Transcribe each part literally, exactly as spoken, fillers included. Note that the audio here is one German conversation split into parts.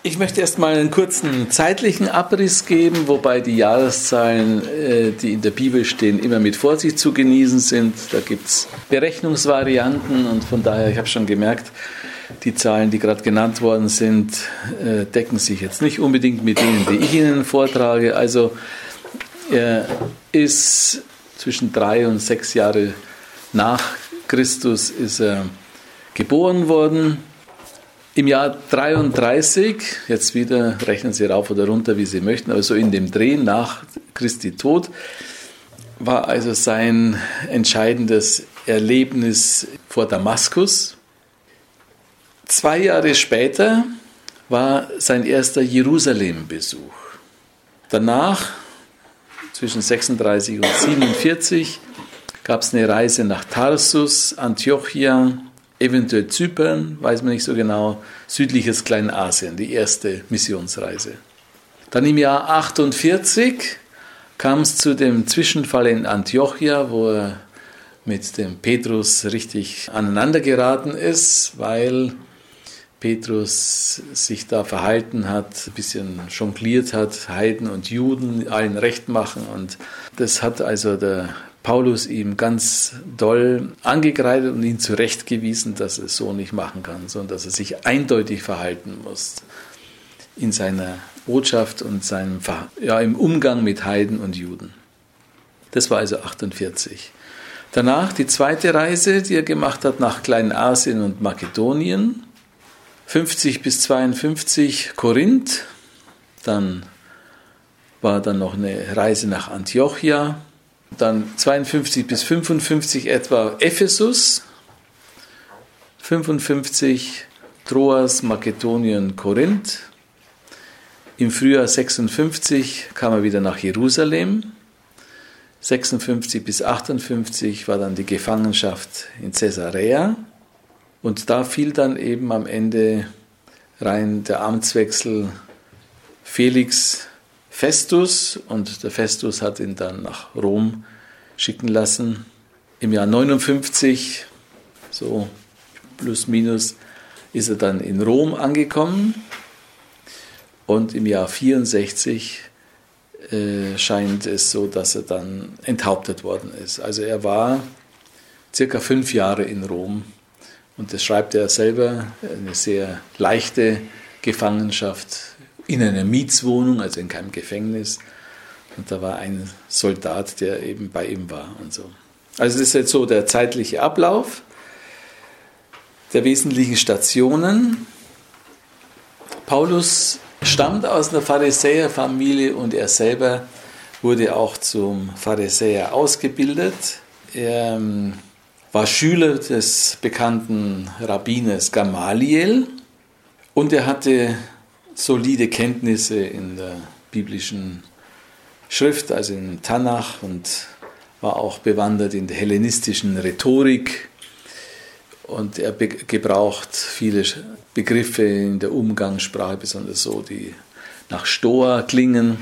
Ich möchte erstmal einen kurzen zeitlichen Abriss geben, wobei die Jahreszahlen, die in der Bibel stehen, immer mit Vorsicht zu genießen sind. Da gibt es Berechnungsvarianten und von daher, ich habe schon gemerkt, die Zahlen, die gerade genannt worden sind, decken sich jetzt nicht unbedingt mit denen, die ich Ihnen vortrage. Also er ist zwischen drei und sechs Jahre nach Christus ist er geboren worden. Im Jahr dreiunddreißig, jetzt wieder, rechnen Sie rauf oder runter, wie Sie möchten, aber so in dem Dreh nach Christi Tod, war also sein entscheidendes Erlebnis vor Damaskus. Zwei Jahre später war sein erster Jerusalem-Besuch. Danach, zwischen sechsunddreißig und siebenundvierzig, gab es eine Reise nach Tarsus, Antiochia, eventuell Zypern, weiß man nicht so genau, südliches Kleinasien, die erste Missionsreise. Dann im Jahr achtundvierzig kam es zu dem Zwischenfall in Antiochia, wo er mit dem Petrus richtig aneinander geraten ist, weil Petrus sich da verhalten hat, ein bisschen jongliert hat, Heiden und Juden allen recht machen. Und das hat also der Paulus ihm ganz doll angekreidet und ihn zurechtgewiesen, dass er es so nicht machen kann, sondern dass er sich eindeutig verhalten muss in seiner Botschaft und seinem, ja, im Umgang mit Heiden und Juden. Das war also achtundvierzig. Danach die zweite Reise, die er gemacht hat nach Kleinasien und Makedonien. fünfzig bis zweiundfünfzig Korinth. Dann war dann noch eine Reise nach Antiochia. Dann zweiundfünfzig bis fünfundfünfzig etwa Ephesus, fünfundfünfzig Troas, Makedonien, Korinth. Im Frühjahr sechsundfünfzig kam er wieder nach Jerusalem. sechsundfünfzig bis achtundfünfzig war dann die Gefangenschaft in Caesarea. Und da fiel dann eben am Ende rein der Amtswechsel Felix Festus, und der Festus hat ihn dann nach Rom schicken lassen. Im Jahr neunundfünfzig, so plus minus, ist er dann in Rom angekommen, und im Jahr vierundsechzig äh, scheint es so, dass er dann enthauptet worden ist. Also er war circa fünf Jahre in Rom, und das schreibt er selber, eine sehr leichte Gefangenschaft in einer Mietswohnung, also in keinem Gefängnis. Und da war ein Soldat, der eben bei ihm war und so. Also das ist jetzt so der zeitliche Ablauf der wesentlichen Stationen. Paulus stammt aus einer Pharisäerfamilie und er selber wurde auch zum Pharisäer ausgebildet. Er war Schüler des bekannten Rabbiners Gamaliel und er hatte solide Kenntnisse in der biblischen Schrift, also im Tanach, und war auch bewandert in der hellenistischen Rhetorik. Und er be- gebraucht viele Begriffe in der Umgangssprache, besonders so, die nach Stoa klingen.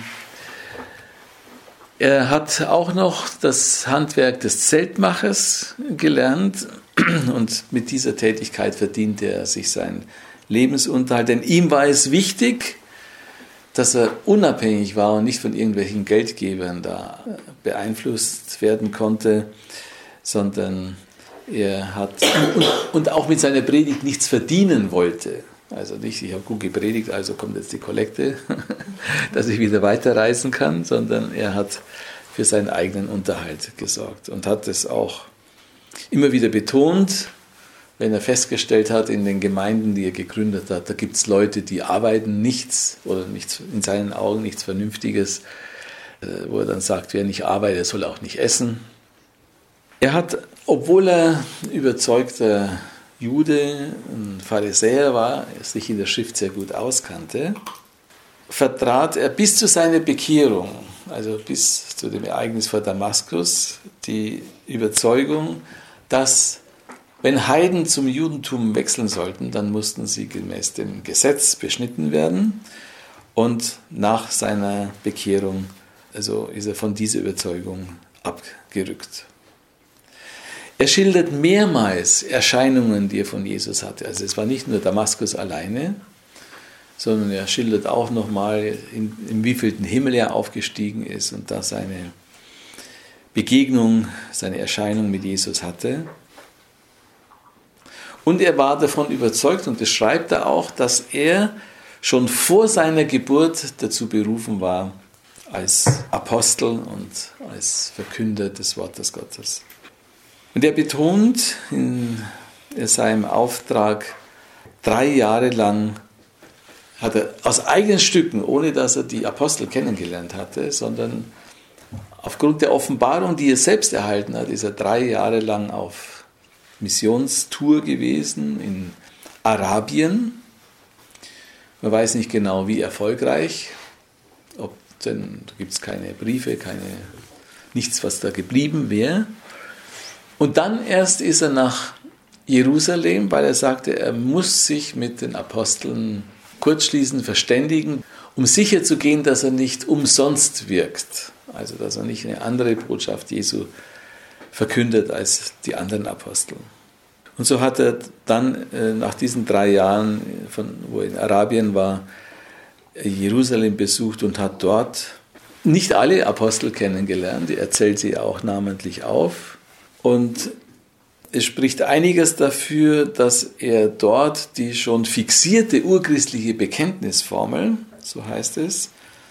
Er hat auch noch das Handwerk des Zeltmachers gelernt, und mit dieser Tätigkeit verdiente er sich seinen Lebensunterhalt, denn ihm war es wichtig, dass er unabhängig war und nicht von irgendwelchen Geldgebern da beeinflusst werden konnte, sondern er hat und, und auch mit seiner Predigt nichts verdienen wollte. Also nicht, ich habe gut gepredigt, also kommt jetzt die Kollekte, dass ich wieder weiterreisen kann, sondern er hat für seinen eigenen Unterhalt gesorgt und hat es auch immer wieder betont, wenn er festgestellt hat, in den Gemeinden, die er gegründet hat, da gibt es Leute, die arbeiten nichts oder nichts, in seinen Augen nichts Vernünftiges, wo er dann sagt, wer nicht arbeitet, soll auch nicht essen. Er hat, obwohl er überzeugter Jude, ein Pharisäer war, sich in der Schrift sehr gut auskannte, vertrat er bis zu seiner Bekehrung, also bis zu dem Ereignis vor Damaskus, die Überzeugung, dass wenn Heiden zum Judentum wechseln sollten, dann mussten sie gemäß dem Gesetz beschnitten werden. Und nach seiner Bekehrung also ist er von dieser Überzeugung abgerückt. Er schildert mehrmals Erscheinungen, die er von Jesus hatte. Also es war nicht nur Damaskus alleine, sondern er schildert auch nochmal, in, in wievielten Himmel er aufgestiegen ist und da seine Begegnung, seine Erscheinung mit Jesus hatte. Und er war davon überzeugt, und das schreibt er auch, dass er schon vor seiner Geburt dazu berufen war, als Apostel und als Verkünder des Wortes Gottes. Und er betont in seinem Auftrag, drei Jahre lang hat er aus eigenen Stücken, ohne dass er die Apostel kennengelernt hatte, sondern aufgrund der Offenbarung, die er selbst erhalten hat, ist er drei Jahre lang auf Missionstour gewesen in Arabien. Man weiß nicht genau, wie erfolgreich, ob denn, da gibt es keine Briefe, keine, nichts, was da geblieben wäre. Und dann erst ist er nach Jerusalem, weil er sagte, er muss sich mit den Aposteln kurzschließen, verständigen, um sicher zu gehen, dass er nicht umsonst wirkt. Also, dass er nicht eine andere Botschaft Jesu verkündet als die anderen Apostel. Und so hat er dann äh, nach diesen drei Jahren, von, wo er in Arabien war, Jerusalem besucht und hat dort nicht alle Apostel kennengelernt. Er zählt sie auch namentlich auf. Und es spricht einiges dafür, dass er dort die schon fixierte urchristliche Bekenntnisformel, so heißt es,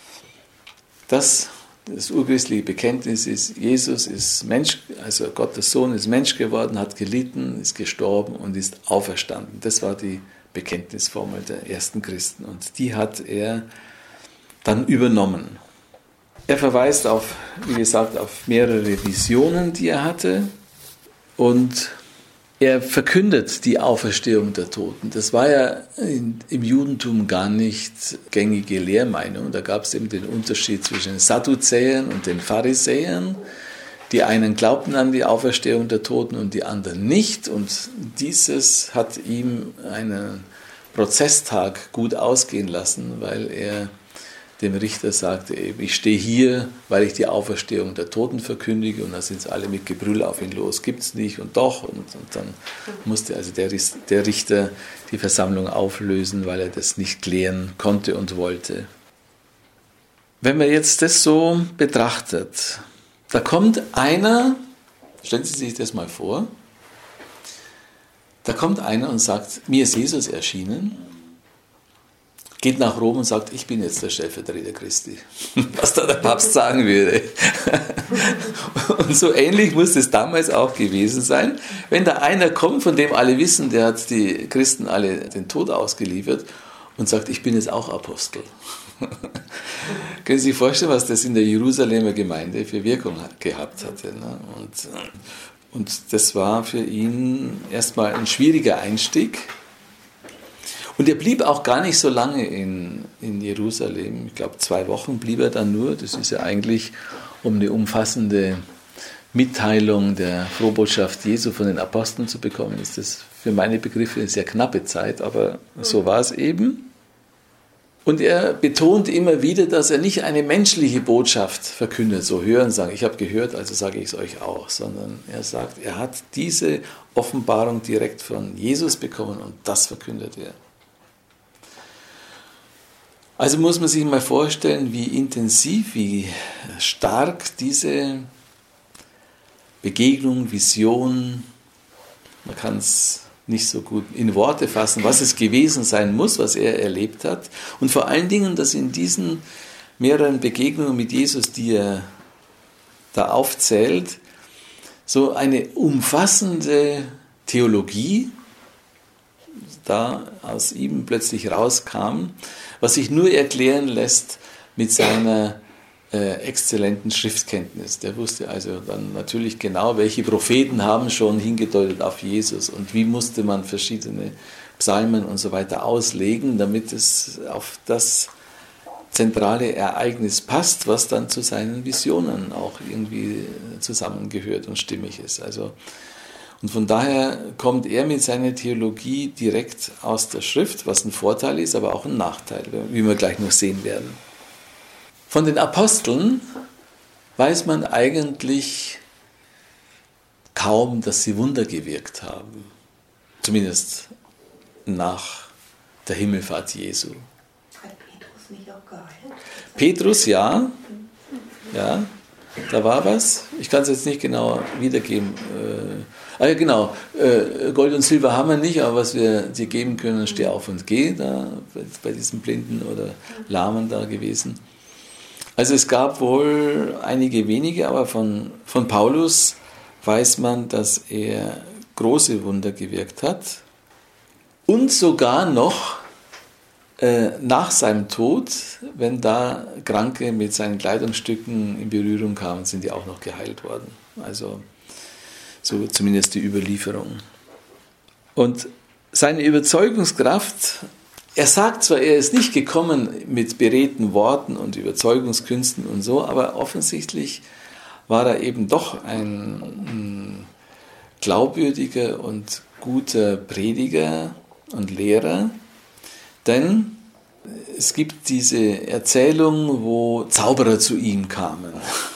dass das urchristliche Bekenntnis ist, Jesus ist Mensch, also Gottes Sohn ist Mensch geworden, hat gelitten, ist gestorben und ist auferstanden. Das war die Bekenntnisformel der ersten Christen und die hat er dann übernommen. Er verweist auf, wie gesagt, auf mehrere Visionen, die er hatte, und er verkündet die Auferstehung der Toten. Das war ja in, im Judentum gar nicht gängige Lehrmeinung. Da gab es eben den Unterschied zwischen den Sadduzäern und den Pharisäern. Die einen glaubten an die Auferstehung der Toten und die anderen nicht. Und dieses hat ihm einen Prozesstag gut ausgehen lassen, weil er dem Richter sagte, ich stehe hier, weil ich die Auferstehung der Toten verkündige, und da sind alle mit Gebrüll auf ihn los, gibt's nicht und doch, und, und dann musste also der, der Richter die Versammlung auflösen, weil er das nicht klären konnte und wollte. Wenn man jetzt das so betrachtet, da kommt einer, stellen Sie sich das mal vor, da kommt einer und sagt, mir ist Jesus erschienen, geht nach Rom und sagt, ich bin jetzt der Stellvertreter Christi. Was da der Papst sagen würde. Und so ähnlich muss es damals auch gewesen sein, wenn da einer kommt, von dem alle wissen, der hat die Christen alle den Tod ausgeliefert und sagt, ich bin jetzt auch Apostel. Können Sie sich vorstellen, was das in der Jerusalemer Gemeinde für Wirkung gehabt hatte. Und, und das war für ihn erstmal ein schwieriger Einstieg. Und er blieb auch gar nicht so lange in, in Jerusalem. Ich glaube, zwei Wochen blieb er dann nur. Das ist ja eigentlich, um eine umfassende Mitteilung der Frohbotschaft Jesu von den Aposteln zu bekommen, ist das für meine Begriffe eine sehr knappe Zeit, aber so war es eben. Und er betont immer wieder, dass er nicht eine menschliche Botschaft verkündet, so hören, sagen, ich habe gehört, also sage ich es euch auch, sondern er sagt, er hat diese Offenbarung direkt von Jesus bekommen und das verkündet er. Also muss man sich mal vorstellen, wie intensiv, wie stark diese Begegnung, Vision, man kann es nicht so gut in Worte fassen, was es gewesen sein muss, was er erlebt hat. Und vor allen Dingen, dass in diesen mehreren Begegnungen mit Jesus, die er da aufzählt, so eine umfassende Theologie da aus ihm plötzlich rauskam, was sich nur erklären lässt mit seiner äh, exzellenten Schriftkenntnis. Der wusste also dann natürlich genau, welche Propheten haben schon hingedeutet auf Jesus und wie musste man verschiedene Psalmen und so weiter auslegen, damit es auf das zentrale Ereignis passt, was dann zu seinen Visionen auch irgendwie zusammengehört und stimmig ist. Also Und von daher kommt er mit seiner Theologie direkt aus der Schrift, was ein Vorteil ist, aber auch ein Nachteil, wie wir gleich noch sehen werden. Von den Aposteln weiß man eigentlich kaum, dass sie Wunder gewirkt haben. Zumindest nach der Himmelfahrt Jesu. nicht auch geheilt? Petrus, ja. Ja, da war was. Ich kann es jetzt nicht genau wiedergeben. Äh, ah ja, genau. Äh, Gold und Silber haben wir nicht, aber was wir dir geben können, steh auf und geh, da bei diesem Blinden oder Lahmen da gewesen. Also es gab wohl einige wenige, aber von, von Paulus weiß man, dass er große Wunder gewirkt hat und sogar noch äh, nach seinem Tod, wenn da Kranke mit seinen Kleidungsstücken in Berührung kamen, sind die auch noch geheilt worden. Also so zumindest die Überlieferung. Und seine Überzeugungskraft, er sagt zwar, er ist nicht gekommen mit beredten Worten und Überzeugungskünsten und so, aber offensichtlich war er eben doch ein, ein glaubwürdiger und guter Prediger und Lehrer, denn es gibt diese Erzählung, wo Zauberer zu ihm kamen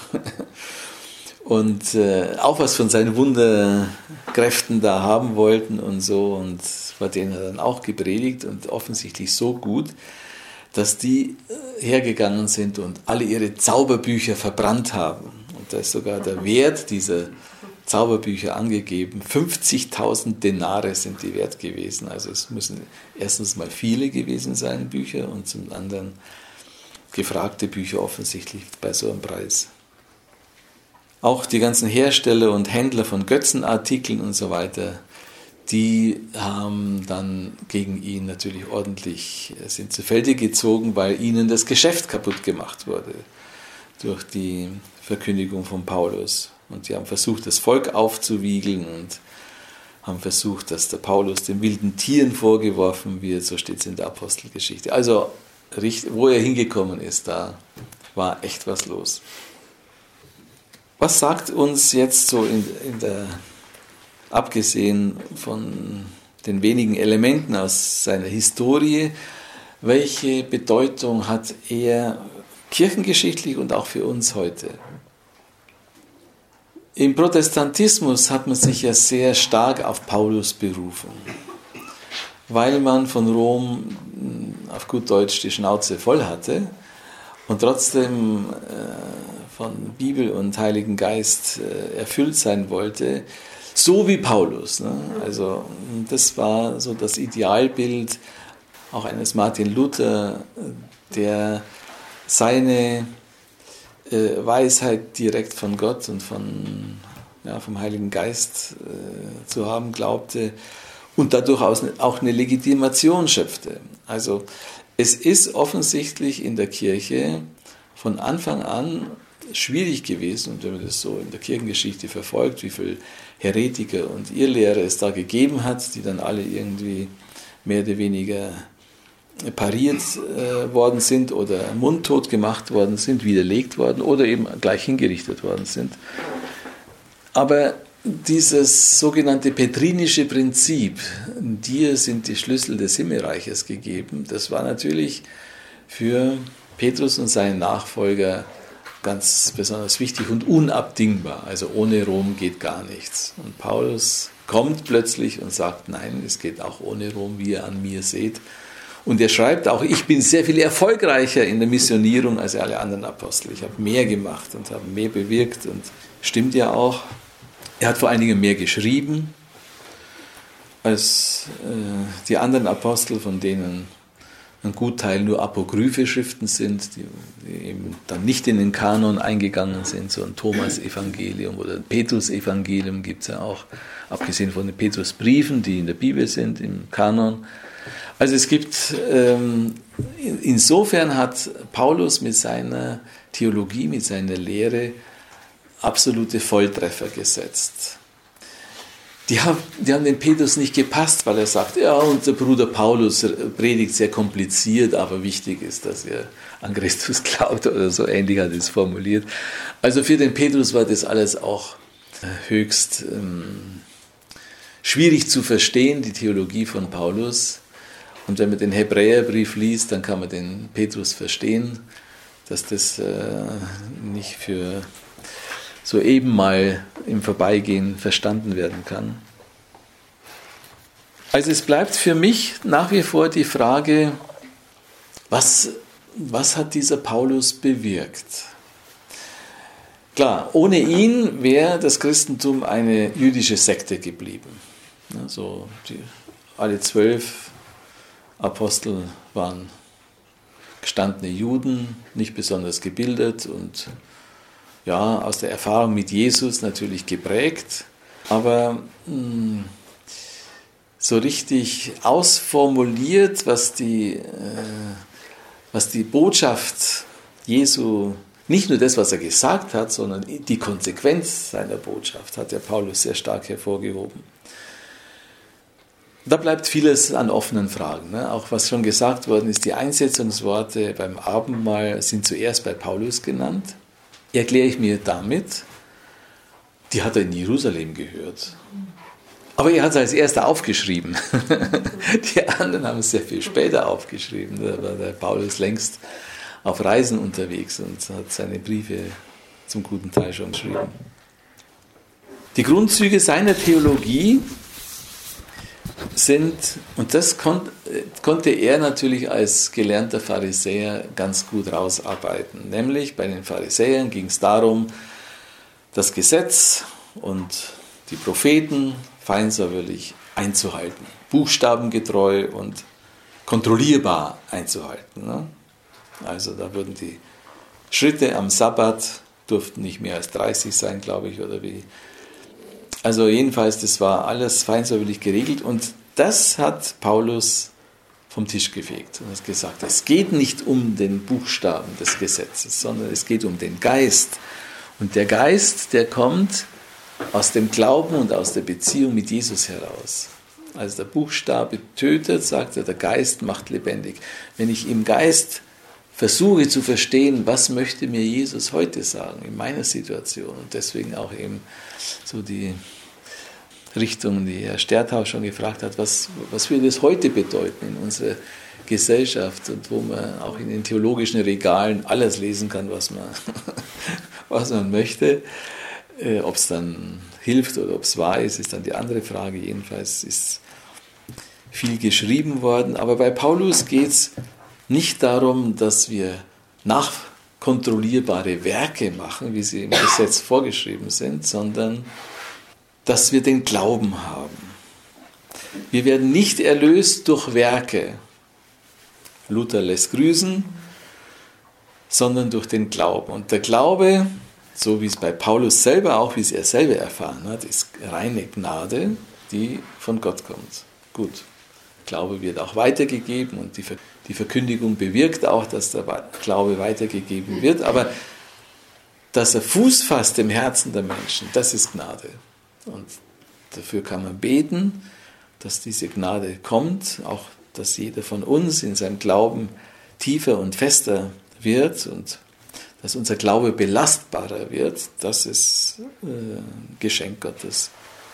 und äh, auch was von seinen Wunderkräften da haben wollten und so, und bei denen hat er dann auch gepredigt und offensichtlich so gut, dass die hergegangen sind und alle ihre Zauberbücher verbrannt haben. Und da ist sogar der Wert dieser Zauberbücher angegeben. fünfzigtausend Denare sind die wert gewesen. Also es müssen erstens mal viele gewesen sein, Bücher, und zum anderen gefragte Bücher offensichtlich bei so einem Preis. Auch die ganzen Hersteller und Händler von Götzenartikeln und so weiter, die haben dann gegen ihn natürlich ordentlich, sind zu Felde gezogen, weil ihnen das Geschäft kaputt gemacht wurde durch die Verkündigung von Paulus. Und die haben versucht, das Volk aufzuwiegeln und haben versucht, dass der Paulus den wilden Tieren vorgeworfen wird, so steht es in der Apostelgeschichte. Also, wo er hingekommen ist, da war echt was los. Was sagt uns jetzt so in, in der, abgesehen von den wenigen Elementen aus seiner Historie, welche Bedeutung hat er kirchengeschichtlich und auch für uns heute? Im Protestantismus hat man sich ja sehr stark auf Paulus berufen, weil man von Rom auf gut Deutsch die Schnauze voll hatte und trotzdem äh, von Bibel und Heiligen Geist äh, erfüllt sein wollte, so wie Paulus. Ne? Also das war so das Idealbild auch eines Martin Luther, der seine äh, Weisheit direkt von Gott und von, ja, vom Heiligen Geist äh, zu haben glaubte und dadurch auch eine Legitimation schöpfte. Also es ist offensichtlich in der Kirche von Anfang an schwierig gewesen, und wenn man das so in der Kirchengeschichte verfolgt, wie viele Heretiker und Irrlehrer es da gegeben hat, die dann alle irgendwie mehr oder weniger pariert äh, worden sind oder mundtot gemacht worden sind, widerlegt worden oder eben gleich hingerichtet worden sind. Aber dieses sogenannte petrinische Prinzip, dir sind die Schlüssel des Himmelreiches gegeben, das war natürlich für Petrus und seinen Nachfolger ganz besonders wichtig und unabdingbar. Also ohne Rom geht gar nichts. Und Paulus kommt plötzlich und sagt, nein, es geht auch ohne Rom, wie ihr an mir seht. Und er schreibt auch, ich bin sehr viel erfolgreicher in der Missionierung als alle anderen Apostel. Ich habe mehr gemacht und habe mehr bewirkt, und stimmt ja auch. Er hat vor allen Dingen mehr geschrieben als äh, die anderen Apostel, von denen ein Gutteil nur apokryphe Schriften sind, die, die eben dann nicht in den Kanon eingegangen sind. So ein Thomas-Evangelium oder ein Petrus-Evangelium gibt es ja auch, abgesehen von den Petrus-Briefen, die in der Bibel sind, im Kanon. Also es gibt, ähm, insofern hat Paulus mit seiner Theologie, mit seiner Lehre absolute Volltreffer gesetzt. Die haben, die haben dem Petrus nicht gepasst, weil er sagt, ja, unser Bruder Paulus predigt sehr kompliziert, aber wichtig ist, dass er an Christus glaubt, oder so ähnlich hat er es formuliert. Also für den Petrus war das alles auch höchst ähm, schwierig zu verstehen, die Theologie von Paulus. Und wenn man den Hebräerbrief liest, dann kann man den Petrus verstehen, dass das äh, nicht für so eben mal im Vorbeigehen verstanden werden kann. Also es bleibt für mich nach wie vor die Frage, was was hat dieser Paulus bewirkt? Klar, ohne ihn wäre das Christentum eine jüdische Sekte geblieben. Also die, alle zwölf Apostel waren gestandene Juden, nicht besonders gebildet und ja, aus der Erfahrung mit Jesus natürlich geprägt, aber mh, so richtig ausformuliert, was die, äh, was die Botschaft Jesu, nicht nur das, was er gesagt hat, sondern die Konsequenz seiner Botschaft hat der Paulus sehr stark hervorgehoben. Da bleibt vieles an offenen Fragen. Ne? Auch was schon gesagt worden ist, die Einsetzungsworte beim Abendmahl sind zuerst bei Paulus genannt. Erkläre ich mir damit, die hat er in Jerusalem gehört. Aber er hat es als erster aufgeschrieben. Die anderen haben es sehr viel später aufgeschrieben. Da war der Paulus längst auf Reisen unterwegs und hat seine Briefe zum guten Teil schon geschrieben. Die Grundzüge seiner Theologie sind, und das kon- konnte er natürlich als gelernter Pharisäer ganz gut rausarbeiten. Nämlich bei den Pharisäern ging es darum, das Gesetz und die Propheten feinsäuberlich einzuhalten, buchstabengetreu und kontrollierbar einzuhalten. Ne? Also da wurden die Schritte am Sabbat, durften nicht mehr als dreißig sein, glaube ich, oder wie. Also jedenfalls, das war alles feinsäuberlich geregelt und das hat Paulus vom Tisch gefegt und hat gesagt, es geht nicht um den Buchstaben des Gesetzes, sondern es geht um den Geist. Und der Geist, der kommt aus dem Glauben und aus der Beziehung mit Jesus heraus. Also der Buchstabe tötet, sagt er, der Geist macht lebendig. Wenn ich im Geist versuche zu verstehen, was möchte mir Jesus heute sagen in meiner Situation und deswegen auch eben so die Richtung, die Herr Sterthaus schon gefragt hat, was, was würde es heute bedeuten in unserer Gesellschaft und wo man auch in den theologischen Regalen alles lesen kann, was man, was man möchte. Äh, ob es dann hilft oder ob es wahr ist, ist dann die andere Frage. Jedenfalls ist viel geschrieben worden. Aber bei Paulus geht es nicht darum, dass wir nachkontrollierbare Werke machen, wie sie im Gesetz vorgeschrieben sind, sondern dass wir den Glauben haben. Wir werden nicht erlöst durch Werke. Luther lässt grüßen, sondern durch den Glauben. Und der Glaube, so wie es bei Paulus selber, auch wie es er selber erfahren hat, ist reine Gnade, die von Gott kommt. Gut, Glaube wird auch weitergegeben und die, Ver- die Verkündigung bewirkt auch, dass der Glaube weitergegeben wird, aber dass er Fuß fasst im Herzen der Menschen, das ist Gnade. Und dafür kann man beten, dass diese Gnade kommt, auch dass jeder von uns in seinem Glauben tiefer und fester wird und dass unser Glaube belastbarer wird, das ist äh, ein Geschenk Gottes.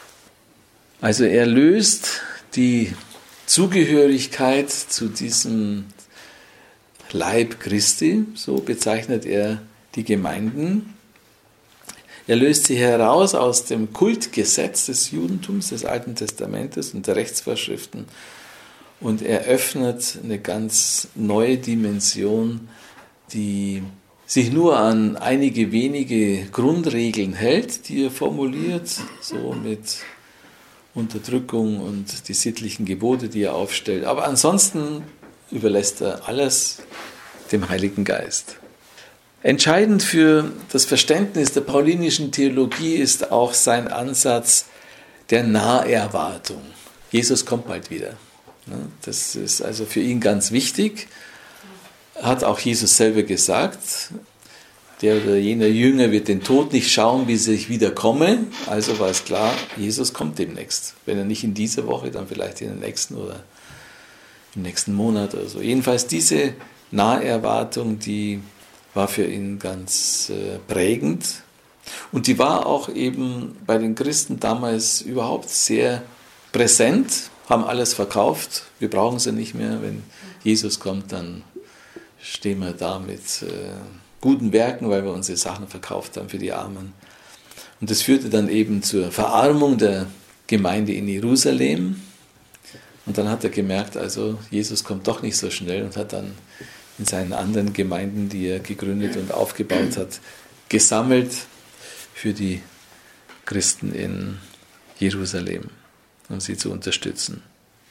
Also er löst die Zugehörigkeit zu diesem Leib Christi, so bezeichnet er die Gemeinden. Er löst sie heraus aus dem Kultgesetz des Judentums, des Alten Testamentes und der Rechtsvorschriften und eröffnet eine ganz neue Dimension, die sich nur an einige wenige Grundregeln hält, die er formuliert, so mit Unterdrückung und die sittlichen Gebote, die er aufstellt. Aber ansonsten überlässt er alles dem Heiligen Geist. Entscheidend für das Verständnis der paulinischen Theologie ist auch sein Ansatz der Naherwartung. Jesus kommt bald wieder. Das ist also für ihn ganz wichtig. Hat auch Jesus selber gesagt, der oder jener Jünger wird den Tod nicht schauen, bis ich wieder komme. Also war es klar, Jesus kommt demnächst. Wenn er nicht in dieser Woche, dann vielleicht in der nächsten oder im nächsten Monat oder so. Jedenfalls diese Naherwartung, die war für ihn ganz äh, prägend. Und die war auch eben bei den Christen damals überhaupt sehr präsent, haben alles verkauft. Wir brauchen sie nicht mehr. Wenn Jesus kommt, dann stehen wir da mit äh, guten Werken, weil wir unsere Sachen verkauft haben für die Armen. Und das führte dann eben zur Verarmung der Gemeinde in Jerusalem. Und dann hat er gemerkt, also Jesus kommt doch nicht so schnell und hat dann in seinen anderen Gemeinden, die er gegründet und aufgebaut hat, gesammelt für die Christen in Jerusalem, um sie zu unterstützen.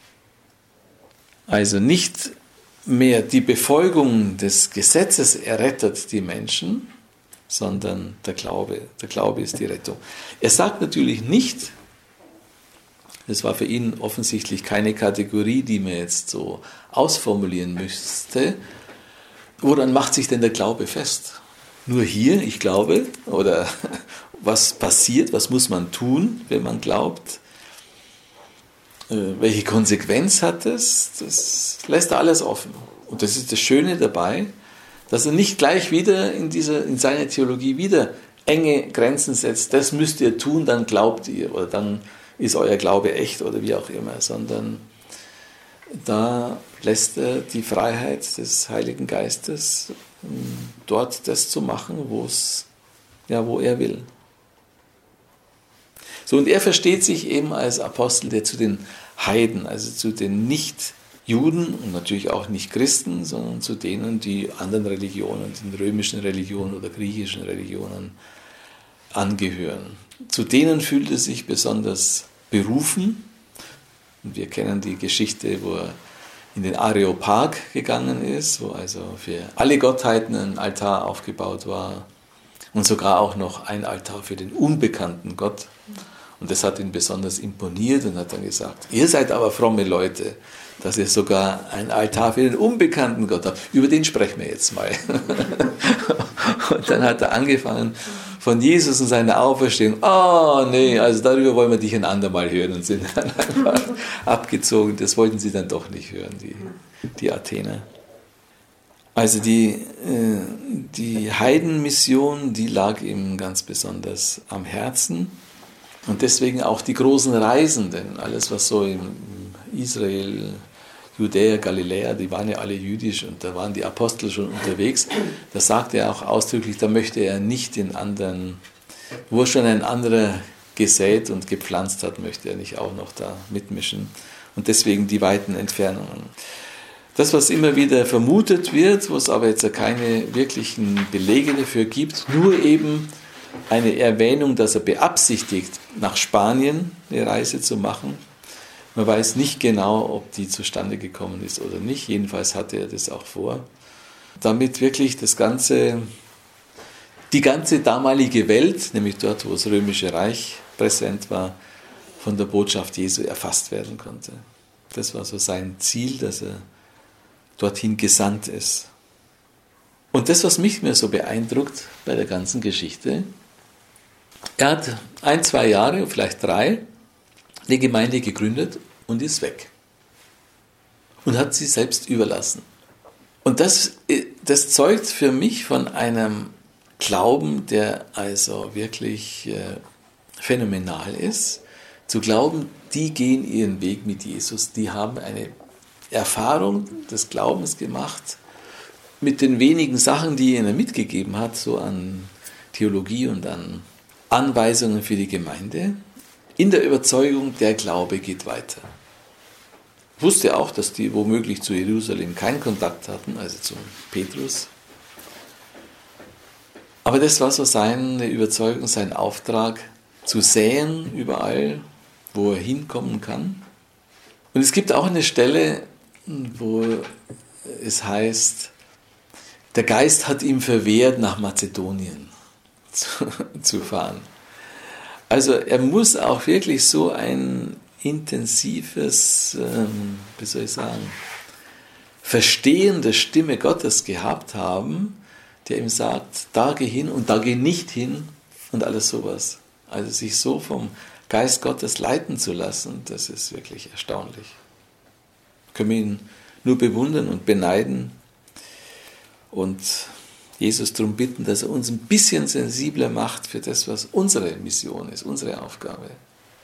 Also nicht mehr die Befolgung des Gesetzes errettet die Menschen, sondern der Glaube. Der Glaube ist die Rettung. Er sagt natürlich nicht, das war für ihn offensichtlich keine Kategorie, die man jetzt so ausformulieren müsste, woran macht sich denn der Glaube fest? Nur hier, ich glaube, oder was passiert, was muss man tun, wenn man glaubt? Welche Konsequenz hat das? Das lässt er alles offen. Und das ist das Schöne dabei, dass er nicht gleich wieder in, dieser, in seiner Theologie wieder enge Grenzen setzt. Das müsst ihr tun, dann glaubt ihr oder dann ist euer Glaube echt oder wie auch immer, sondern da lässt er die Freiheit des Heiligen Geistes, dort das zu machen, wo's, ja, wo er will. So, und er versteht sich eben als Apostel, der zu den Heiden, also zu den Nicht-Juden und natürlich auch Nicht-Christen, sondern zu denen, die anderen Religionen, den römischen Religionen oder griechischen Religionen angehören. Zu denen fühlt er sich besonders berufen. Und wir kennen die Geschichte, wo er in den Areopag gegangen ist, wo also für alle Gottheiten ein Altar aufgebaut war und sogar auch noch ein Altar für den unbekannten Gott. Und das hat ihn besonders imponiert und hat dann gesagt, ihr seid aber fromme Leute, dass ihr sogar ein Altar für den unbekannten Gott habt. Über den sprechen wir jetzt mal. Und dann hat er angefangen von Jesus und seiner Auferstehung. Oh nee, also darüber wollen wir dich ein andermal hören und sind dann einfach abgezogen. Das wollten sie dann doch nicht hören, die, die Athener. Also die, die Heidenmission, die lag ihm ganz besonders am Herzen. Und deswegen auch die großen Reisen, denn alles, was so in Israel, Judäa, Galiläa, die waren ja alle jüdisch und da waren die Apostel schon unterwegs. Da sagte er auch ausdrücklich, da möchte er nicht den anderen, wo schon ein anderer gesät und gepflanzt hat, möchte er nicht auch noch da mitmischen. Und deswegen die weiten Entfernungen. Das, was immer wieder vermutet wird, wo es aber jetzt keine wirklichen Belege dafür gibt, nur eben eine Erwähnung, dass er beabsichtigt, nach Spanien eine Reise zu machen. Man weiß nicht genau, ob die zustande gekommen ist oder nicht. Jedenfalls hatte er das auch vor. Damit wirklich das ganze, die ganze damalige Welt, nämlich dort, wo das Römische Reich präsent war, von der Botschaft Jesu erfasst werden konnte. Das war so sein Ziel, dass er dorthin gesandt ist. Und das, was mich mir so beeindruckt bei der ganzen Geschichte, er hat ein, zwei Jahre, vielleicht drei, eine Gemeinde gegründet und ist weg. Und hat sie selbst überlassen. Und das, das zeugt für mich von einem Glauben, der also wirklich äh, phänomenal ist. Zu glauben, die gehen ihren Weg mit Jesus, die haben eine Erfahrung des Glaubens gemacht, mit den wenigen Sachen, die er mitgegeben hat, so an Theologie und an Anweisungen für die Gemeinde, in der Überzeugung, der Glaube geht weiter. Ich wusste auch, dass die womöglich zu Jerusalem keinen Kontakt hatten, also zu Petrus. Aber das war so seine Überzeugung, sein Auftrag, zu säen überall, wo er hinkommen kann. Und es gibt auch eine Stelle, wo es heißt, der Geist hat ihm verwehrt, nach Mazedonien zu, zu fahren. Also er muss auch wirklich so ein intensives, ähm, wie soll ich sagen, Verstehen der Stimme Gottes gehabt haben, der ihm sagt, da geh hin und da geh nicht hin und alles sowas. Also sich so vom Geist Gottes leiten zu lassen, das ist wirklich erstaunlich. Können wir ihn nur bewundern und beneiden und Jesus darum bitten, dass er uns ein bisschen sensibler macht für das, was unsere Mission ist, unsere Aufgabe.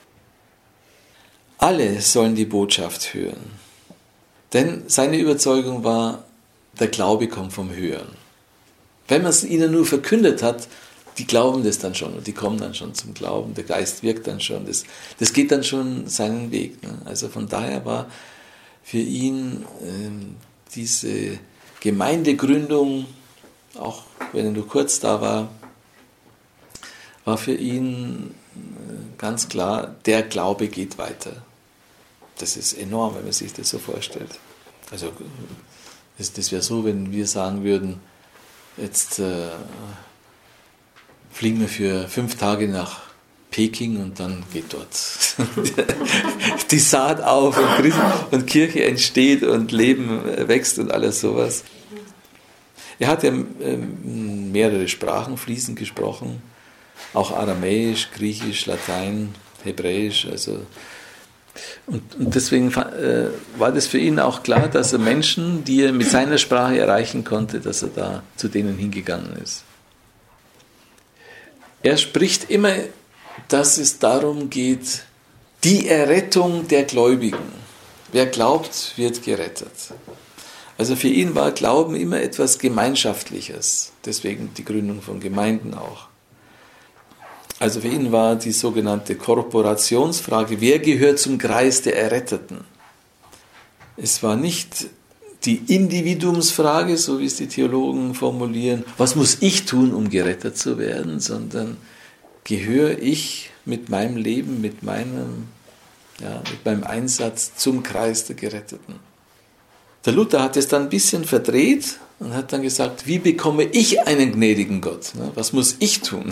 Alle sollen die Botschaft hören. Denn seine Überzeugung war, der Glaube kommt vom Hören. Wenn man es ihnen nur verkündet hat, die glauben das dann schon und die kommen dann schon zum Glauben, der Geist wirkt dann schon, das, das geht dann schon seinen Weg. Ne? Also von daher war für ihn ähm, diese Gemeindegründung, auch wenn er nur kurz da war, war für ihn ganz klar, der Glaube geht weiter. Das ist enorm, wenn man sich das so vorstellt. Also das, das wäre so, wenn wir sagen würden, jetzt äh, fliegen wir für fünf Tage nach Peking und dann geht dort die Saat auf und, Christ und Kirche entsteht und Leben wächst und alles sowas. Er hat ja ähm, mehrere Sprachen fließend gesprochen, auch Aramäisch, Griechisch, Latein, Hebräisch. Also und, und deswegen äh, war das für ihn auch klar, dass er Menschen, die er mit seiner Sprache erreichen konnte, dass er da zu denen hingegangen ist. Er spricht immer, dass es darum geht, die Errettung der Gläubigen. Wer glaubt, wird gerettet. Also für ihn war Glauben immer etwas Gemeinschaftliches, deswegen die Gründung von Gemeinden auch. Also für ihn war die sogenannte Korporationsfrage, wer gehört zum Kreis der Erretteten? Es war nicht die Individuumsfrage, so wie es die Theologen formulieren, was muss ich tun, um gerettet zu werden, sondern gehöre ich mit meinem Leben, mit meinem, ja, mit meinem Einsatz zum Kreis der Geretteten. Der Luther hat es dann ein bisschen verdreht und hat dann gesagt, wie bekomme ich einen gnädigen Gott? Was muss ich tun?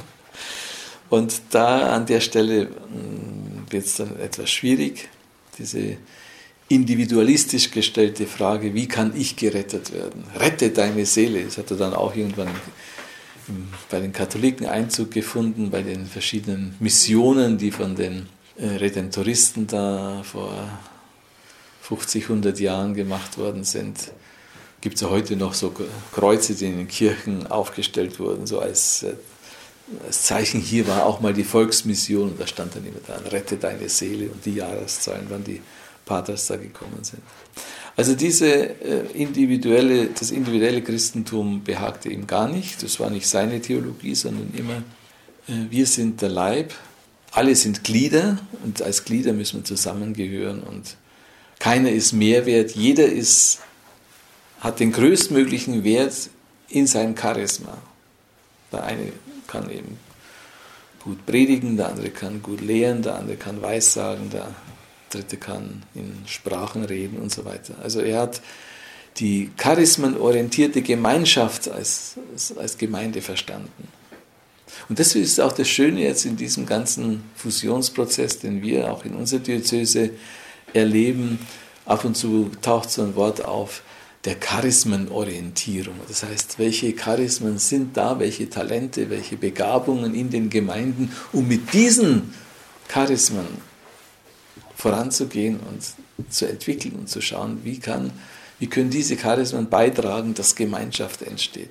Und da an der Stelle wird es dann etwas schwierig, diese individualistisch gestellte Frage, wie kann ich gerettet werden? Rette deine Seele. Das hat er dann auch irgendwann bei den Katholiken Einzug gefunden, bei den verschiedenen Missionen, die von den Redemptoristen da vor fünfzig, hundert Jahren gemacht worden sind. Gibt es ja heute noch so Kreuze, die in den Kirchen aufgestellt wurden, so als, als Zeichen, hier war auch mal die Volksmission, und da stand dann immer dran, rette deine Seele und die Jahreszahlen, wann die Paters da gekommen sind. Also diese individuelle, das individuelle Christentum behagte ihm gar nicht, das war nicht seine Theologie, sondern immer, wir sind der Leib, alle sind Glieder und als Glieder müssen wir zusammengehören und keiner ist mehr wert, jeder ist, hat den größtmöglichen Wert in seinem Charisma. Der eine kann eben gut predigen, der andere kann gut lehren, der andere kann Weissagen, der dritte kann in Sprachen reden und so weiter. Also er hat die charismenorientierte Gemeinschaft als, als Gemeinde verstanden. Und das ist auch das Schöne jetzt in diesem ganzen Fusionsprozess, den wir auch in unserer Diözese erleben. Ab und zu taucht so ein Wort auf, der Charismenorientierung. Das heißt, welche Charismen sind da, welche Talente, welche Begabungen in den Gemeinden, um mit diesen Charismen voranzugehen und zu entwickeln und zu schauen, wie, kann, wie können diese Charismen beitragen, dass Gemeinschaft entsteht.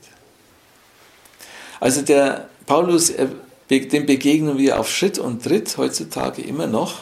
Also der Paulus, dem begegnen wir auf Schritt und Tritt heutzutage immer noch.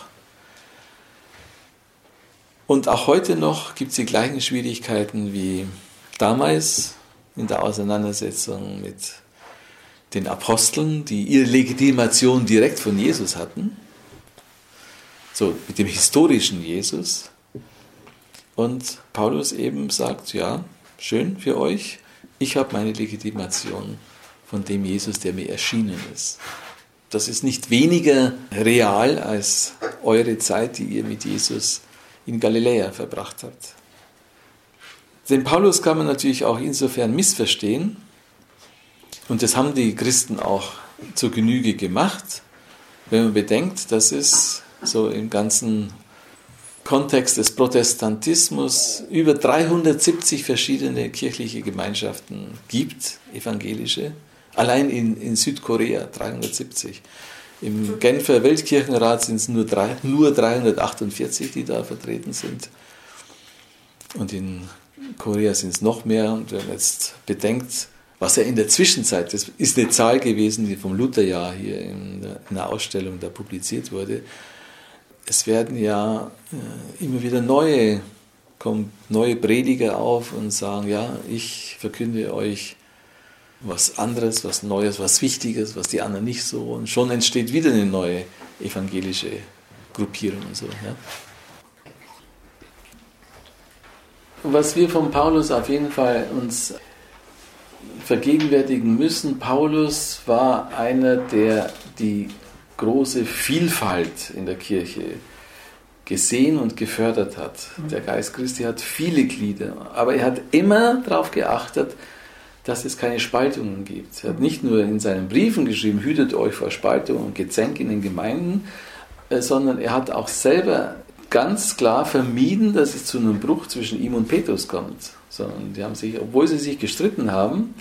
Und auch heute noch gibt es die gleichen Schwierigkeiten wie damals in der Auseinandersetzung mit den Aposteln, die ihre Legitimation direkt von Jesus hatten, so mit dem historischen Jesus. Und Paulus eben sagt, ja, schön für euch, ich habe meine Legitimation von dem Jesus, der mir erschienen ist. Das ist nicht weniger real als eure Zeit, die ihr mit Jesus in Galiläa verbracht habt. Den Paulus kann man natürlich auch insofern missverstehen, und das haben die Christen auch zur Genüge gemacht, wenn man bedenkt, dass es so im ganzen Kontext des Protestantismus über dreihundertsiebzig verschiedene kirchliche Gemeinschaften gibt, evangelische, allein in, in Südkorea dreihundertsiebzig. Im Genfer Weltkirchenrat sind es nur, drei, nur dreihundertachtundvierzig, die da vertreten sind. Und in Korea sind es noch mehr. Und wenn man jetzt bedenkt, was ja in der Zwischenzeit, das ist eine Zahl gewesen, die vom Lutherjahr hier in der, in der Ausstellung da publiziert wurde, es werden ja äh, immer wieder neue, kommen neue Prediger auf und sagen, ja, ich verkünde euch was anderes, was Neues, was Wichtiges, was die anderen nicht so. Und schon entsteht wieder eine neue evangelische Gruppierung und so. Ja. was wir von Paulus auf jeden Fall uns vergegenwärtigen müssen, Paulus war einer, der die große Vielfalt in der Kirche gesehen und gefördert hat. Der Geist Christi hat viele Glieder, aber er hat immer darauf geachtet, dass es keine Spaltungen gibt. Er hat nicht nur in seinen Briefen geschrieben, hütet euch vor Spaltung und Gezänk in den Gemeinden, sondern er hat auch selber ganz klar vermieden, dass es zu einem Bruch zwischen ihm und Petrus kommt. Sondern die haben sich, obwohl sie sich gestritten haben,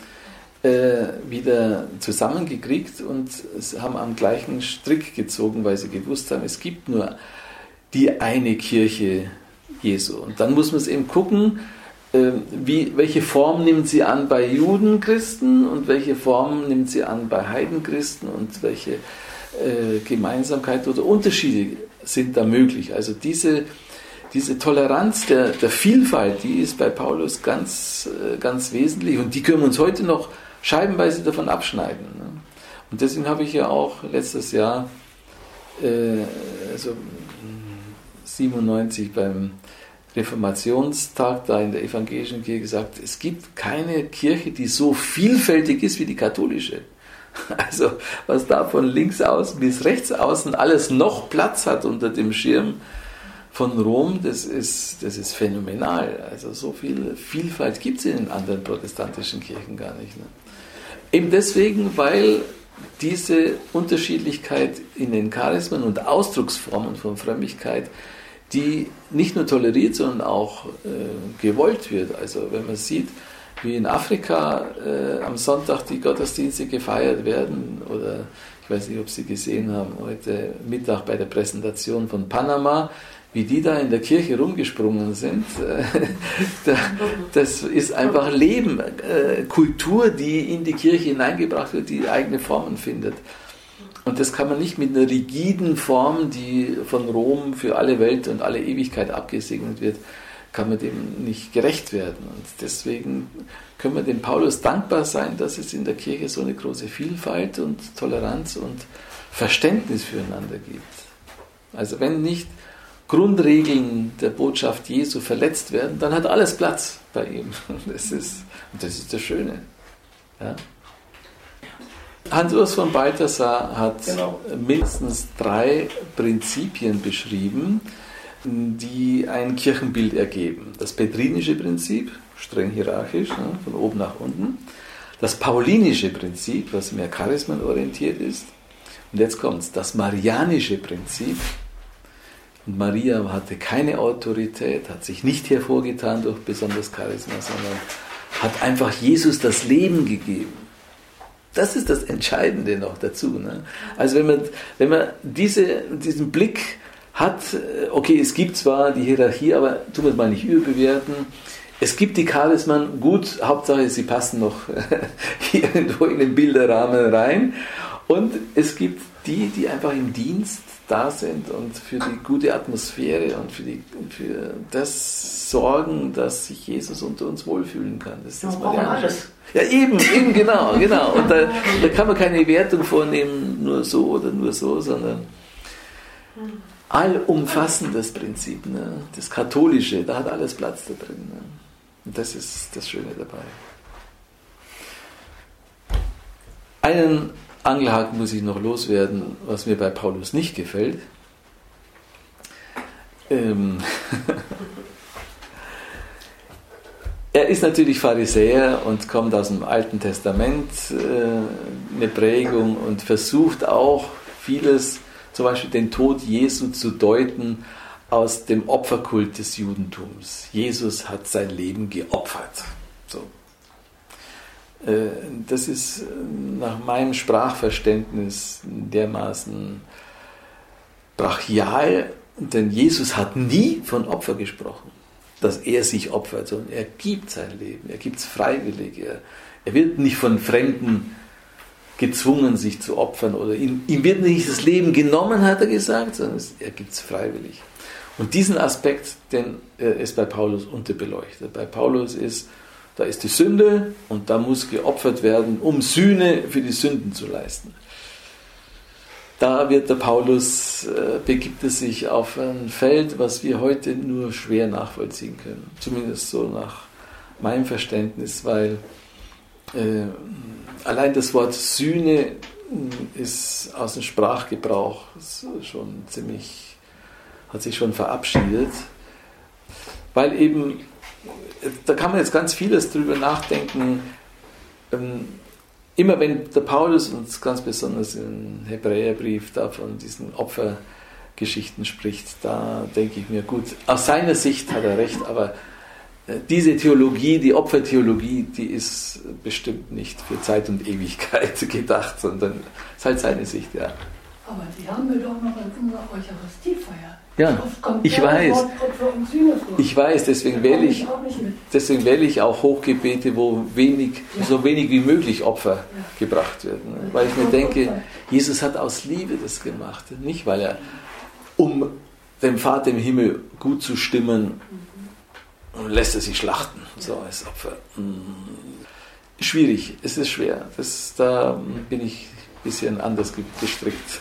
wieder zusammengekriegt und haben am gleichen Strick gezogen, weil sie gewusst haben, es gibt nur die eine Kirche Jesu. Und dann muss man es eben gucken, Wie, welche Form nimmt sie an bei Judenchristen und welche Form nimmt sie an bei Heidenchristen und welche äh, Gemeinsamkeit oder Unterschiede sind da möglich. Also diese, diese Toleranz der, der Vielfalt, die ist bei Paulus ganz, äh, ganz wesentlich und die können wir uns heute noch scheibenweise davon abschneiden. Ne? Und deswegen habe ich ja auch letztes Jahr, äh, also siebenundneunzig beim Reformationstag da in der evangelischen Kirche gesagt, es gibt keine Kirche, die so vielfältig ist wie die katholische. Also was da von links außen bis rechts außen alles noch Platz hat unter dem Schirm von Rom, das ist, das ist phänomenal. Also so viel Vielfalt gibt es in den anderen protestantischen Kirchen gar nicht. Ne? Eben deswegen, weil diese Unterschiedlichkeit in den Charismen und Ausdrucksformen von Frömmigkeit, die nicht nur toleriert, sondern auch äh, gewollt wird. Also wenn man sieht, wie in Afrika äh, am Sonntag die Gottesdienste gefeiert werden, oder ich weiß nicht, ob Sie gesehen haben, heute Mittag bei der Präsentation von Panama, wie die da in der Kirche rumgesprungen sind, äh, das ist einfach Leben, äh, Kultur, die in die Kirche hineingebracht wird, die eigene Formen findet. Und das kann man nicht mit einer rigiden Form, die von Rom für alle Welt und alle Ewigkeit abgesegnet wird, kann man dem nicht gerecht werden. Und deswegen können wir dem Paulus dankbar sein, dass es in der Kirche so eine große Vielfalt und Toleranz und Verständnis füreinander gibt. Also wenn nicht Grundregeln der Botschaft Jesu verletzt werden, dann hat alles Platz bei ihm. Das ist, und das ist das Schöne. Ja? Hans-Urs von Balthasar hat genau. mindestens drei Prinzipien beschrieben, die ein Kirchenbild ergeben. Das petrinische Prinzip, streng hierarchisch, ne, von oben nach unten. Das paulinische Prinzip, was mehr charismenorientiert ist. Und jetzt kommt es, das marianische Prinzip. Und Maria hatte keine Autorität, hat sich nicht hervorgetan durch besonderes Charisma, sondern hat einfach Jesus das Leben gegeben. Das ist das Entscheidende noch dazu. Ne? Also wenn man, wenn man diese, diesen Blick hat, okay, es gibt zwar die Hierarchie, aber tun wir es mal nicht überbewerten. Es gibt die Charismen, gut, Hauptsache sie passen noch irgendwo in den Bilderrahmen rein. Und es gibt die, die einfach im Dienst da sind und für die gute Atmosphäre und für, die, für das sorgen, dass sich Jesus unter uns wohlfühlen kann. Das ist das Marianische. Ja, eben, eben, genau, genau. Und da, da kann man keine Wertung vornehmen, nur so oder nur so, sondern allumfassendes Prinzip, ne? Das Katholische, da hat alles Platz da drin. Ne? Und das ist das Schöne dabei. Einen Angelhaken muss ich noch loswerden, was mir bei Paulus nicht gefällt. Ähm er ist natürlich Pharisäer und kommt aus dem Alten Testament, äh, eine Prägung, und versucht auch vieles, zum Beispiel den Tod Jesu zu deuten aus dem Opferkult des Judentums. Jesus hat sein Leben geopfert. So. Das ist nach meinem Sprachverständnis dermaßen brachial, denn Jesus hat nie von Opfer gesprochen, dass er sich opfert, sondern er gibt sein Leben, er gibt es freiwillig, er, er wird nicht von Fremden gezwungen, sich zu opfern, oder ihm, ihm wird nicht das Leben genommen, hat er gesagt, sondern er gibt es freiwillig. Und diesen Aspekt, den äh, ist bei Paulus unterbeleuchtet. Bei Paulus ist, da ist die Sünde und da muss geopfert werden, um Sühne für die Sünden zu leisten. da wird der Paulus, äh, begibt es sich auf ein Feld, was wir heute nur schwer nachvollziehen können. Zumindest so nach meinem Verständnis, weil äh, allein das Wort Sühne ist aus dem Sprachgebrauch schon ziemlich, hat sich schon verabschiedet, weil eben, da kann man jetzt ganz vieles drüber nachdenken, ähm, immer wenn der Paulus uns ganz besonders im Hebräerbrief da von diesen Opfergeschichten spricht, da denke ich mir, gut, aus seiner Sicht hat er recht, aber diese Theologie, die Opfertheologie, die ist bestimmt nicht für Zeit und Ewigkeit gedacht, sondern ist halt seine Sicht, ja. Aber die haben wir doch noch in unserer Eucharistiefeier. Ja, ich weiß. Ich weiß, deswegen wähle ich, deswegen wähle ich auch Hochgebete, wo wenig, ja. so wenig wie möglich Opfer ja. gebracht werden. Weil ich mir denke, Jesus hat aus Liebe das gemacht. Nicht, weil er, um dem Vater im Himmel gut zu stimmen, lässt er sich schlachten, so als Opfer. Schwierig, es ist schwer. Das, da bin ich ein bisschen anders gestrickt.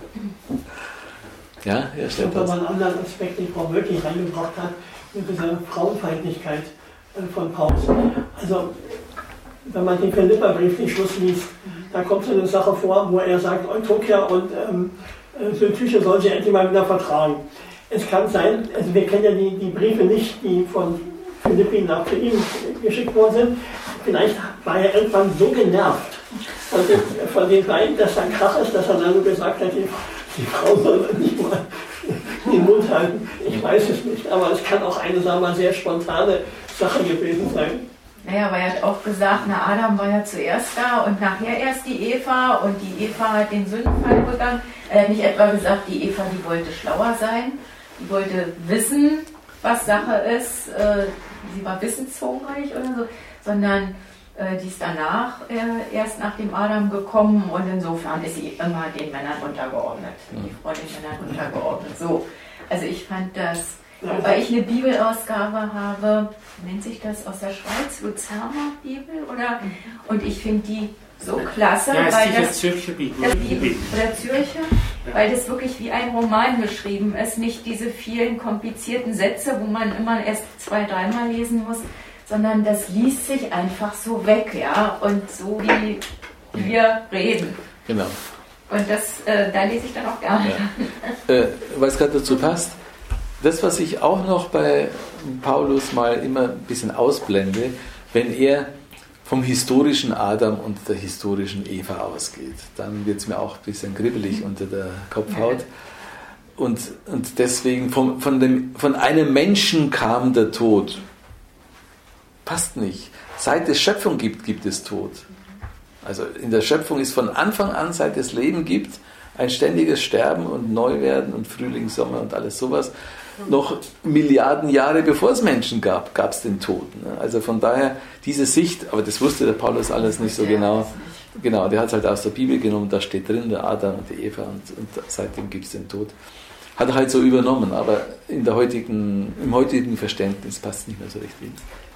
Ja, er stellt das. Aber einen anderen Aspekt, den Frau wirklich reingebracht hat, mit dieser Frauenfeindlichkeit von Paulus. Also, wenn man den Philipperbrief den Schluss liest, da kommt so eine Sache vor, wo er sagt, Eutokia und ähm, Syntyche sollen sie endlich mal wieder vertragen. Es kann sein, also wir kennen ja die, die Briefe nicht, die von Philippi nach für ihn geschickt worden sind. Vielleicht war er irgendwann so genervt von den, von den beiden, dass er Krach ist, dass er dann nur gesagt hat, die, die Frau soll nicht mal den Mund halten. Ich weiß es nicht, aber es kann auch eine, sagen wir mal, sehr spontane Sache gewesen sein. Naja, aber er hat auch gesagt, na Adam war ja zuerst da und nachher erst die Eva und die Eva hat den Sündenfall begangen. Er hat nicht etwa gesagt, die Eva, die wollte schlauer sein, die wollte wissen, was Sache ist, äh, sie war wissenshungrig oder so, sondern äh, die ist danach äh, erst nach dem Adam gekommen und insofern ist sie immer den Männern untergeordnet, die Frau den Männern untergeordnet. So, also ich fand das, weil ich eine Bibelausgabe habe, nennt sich das aus der Schweiz, Luzerner Bibel, oder? Und ich finde die so klasse, ja, weil das, das, Zürcher Bibel. das Bibel oder Zürcher, ja. Weil das wirklich wie ein Roman geschrieben ist, nicht diese vielen komplizierten Sätze, wo man immer erst zwei, dreimal lesen muss, sondern das liest sich einfach so weg, ja, und so wie wir reden. Genau. Und das, äh, da lese ich dann auch gerne. Ja. äh, weil es gerade dazu passt, das, was ich auch noch bei Paulus mal immer ein bisschen ausblende, wenn er vom historischen Adam und der historischen Eva ausgeht, dann wird es mir auch ein bisschen kribbelig unter der Kopfhaut. Und, und deswegen vom, von, dem, von einem Menschen kam der Tod. Passt nicht. Seit es Schöpfung gibt, gibt es Tod. Also in der Schöpfung ist von Anfang an, seit es Leben gibt, ein ständiges Sterben und Neuwerden und Frühling, Sommer und alles sowas. Noch Milliarden Jahre bevor es Menschen gab, gab es den Tod. Also von daher diese Sicht, aber das wusste der Paulus alles nicht so genau. Genau, der hat es halt aus der Bibel genommen, da steht drin, der Adam und die Eva und, und seitdem gibt es den Tod. Hat er halt so übernommen, aber in der heutigen, im heutigen Verständnis passt es nicht mehr so richtig.